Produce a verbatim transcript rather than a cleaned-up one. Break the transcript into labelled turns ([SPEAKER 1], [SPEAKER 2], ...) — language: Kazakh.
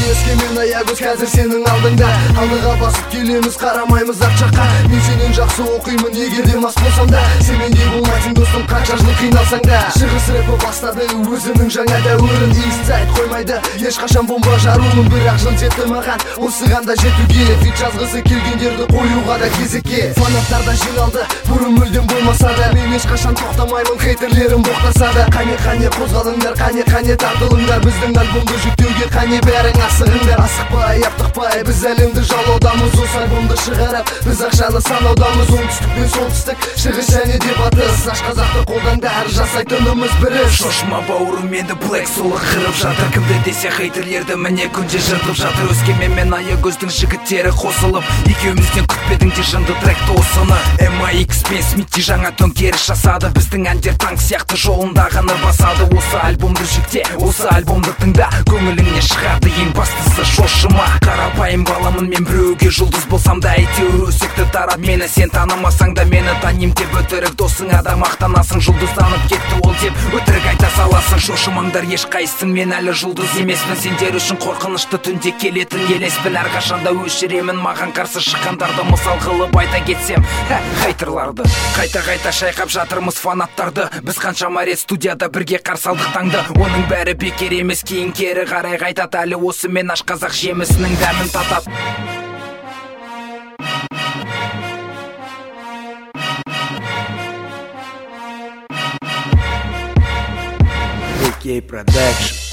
[SPEAKER 1] Өскемен аягөз қазір сенің алдыңда. Алдыға басып келеміз, қарамаймыз ақ жаққа. Мен сенен жақсы оқимын, егер де мас болсам да. Сен мендей болмайсың достым, қанша жыл қиналсаң да. Шығыс рэпі бастады өзінің жаңа дәуірін. Eastside қоймайды ешқашан бомба жаруын. Бірақ жыл жетті маған осыған да жетуге. Фит жазғысы келгендерді қоюға да кезекке. Фанаттардан жиналды бұрын мүлдем болмаса да. Мен ешқашан тоқтамаймын, хейтерлерім боқтаса да. Қане қане қозғалыңдар, қане қане тартылыңдар. Біздің альбомды жүктеуге қане бәрің асығыңдар. Асықпай, аптықпай, біз әлемді жалаудамыз. Осы альбомды шығарып, біз ақшаны санаудамыз. Оңтүстік пен солтүстік, шығыс және де батыс. Аш қазақты қолдаңдар, жасайтынымыз бірі.
[SPEAKER 2] Шошма бауырым, енді Black Soul қырып жатыр. Кімді десе хейтерлерді міне күнде жыртып жатыр. Өскемен мен аягөздің жігіттері қосылып, екеумізден күтпедіңдер жынды тректі осыны. эм ай икс пен Смитти жаңа төңкеріс жасады. Біздің әндер танк сияқты жолындағыны басады. Осы альбомды жүкте, осы альбомды тыңда. Көңіліңе шығады ең бастысы шошыма. Қарапайым баламын мен, біреуге жұлдыз болсам да. Әйтеуір өсекті тарат, мені сен танымасаң да. Мені таним деп өтірік досыңа да мақтанасың. Жұлдызданып кетті ол деп өтірік айта саласың. Шошымаңдар ешқайсың, мен әлі жұлдыз емеспін. Сендер үшін қорқынышты түнде келетін елеспін. Әрқашанда өшіремін маған қарсы шыққандарды. Мысал қылып айта кетсем хейтерларды. Қайта-қайта шайқап жатырмыз фанаттарды. Біз қаншама рет студияда бірге қарсы алдық таңды. Оның бәрі бекер емес, кейін кері қарай қайтат. Әлі осы мен аш қазақ жемісінің дәмін татат.
[SPEAKER 3] Окей, продакшн.